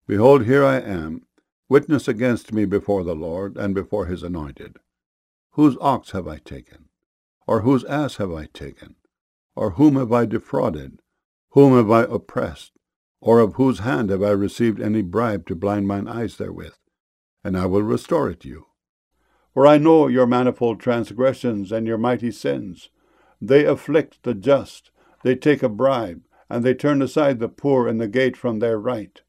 Behold, here I am, witness against me before the Lord, and before his anointed. Whose ox have I taken? Or whose ass have I taken? Or whom have I defrauded? Whom have I oppressed? Or of whose hand have I received any bribe to blind mine eyes therewith? And I will restore it you. For I know your manifold transgressions and your mighty sins. They afflict the just, they take a bribe, and they turn aside the poor in the gate from their right.